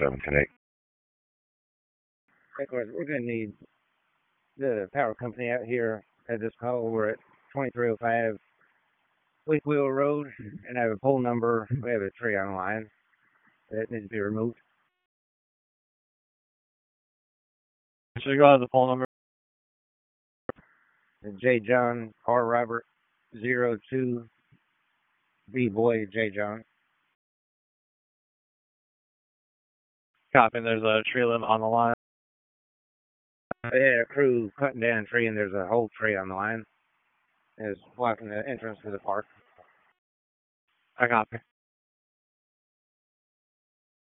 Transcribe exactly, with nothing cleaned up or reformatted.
seven connect. Of course, we're going to need the power company out here at this call. We're at twenty-three oh five Weak Wheel Road, and I have a pole number. We have a tree on the line that needs to be removed. Should we go out of the phone number? J. John R. Robert zero two B Boy J. John. Copy. There's a tree limb on the line. They had a crew cutting down a tree, and there's a whole tree on the line. It's blocking the entrance to the park. I copy.